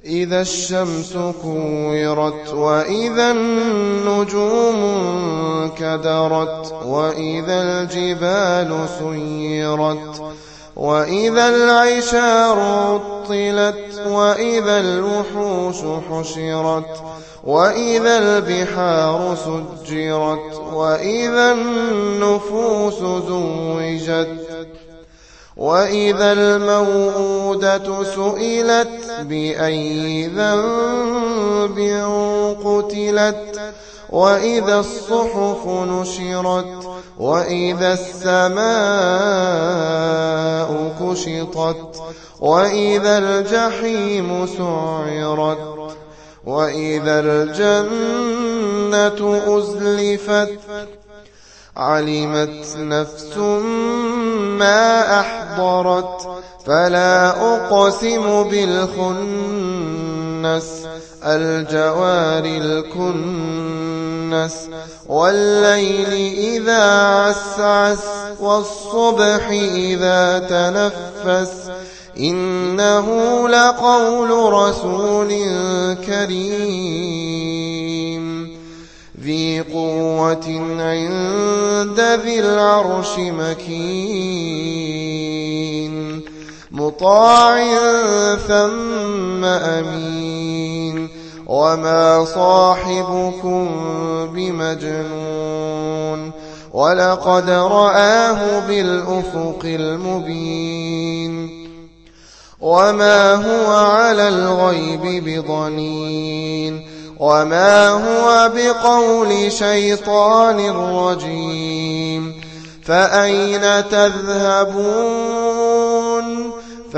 إذا الشمس كورت وإذا النجوم انكدرت وإذا الجبال سيرت وإذا العشار عطلت وإذا الوحوش حشرت وإذا البحار سجرت وإذا النفوس زوجت وإذا الموءودة سئلت بأي ذنب قتلت وإذا الصحف نشرت وإذا السماء كشطت وإذا الجحيم سعرت وإذا الجنة أزلفت علمت نفس ما أحضرت فلا أقسم بالخنس الجوار الكنس والليل إذا عسعس والصبح إذا تنفس إنه لقول رسول كريم ذي قوة عند ذي العرش مكين مطاع ثم أمين وما صاحبكم بمجنون ولقد رآه بالأفق المبين وما هو على الغيب بضنين وما هو بقول شيطان رجيم فأين تذهبون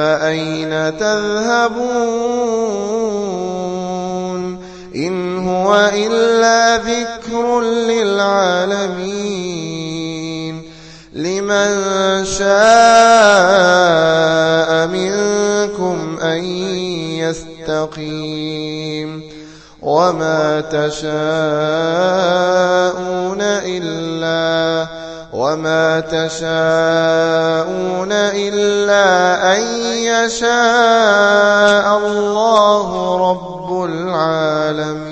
إن هو إلا ذكر للعالمين لمن شاء منكم أن يستقيم وما تشاءون إلا أن يشاء الله رب العالمين.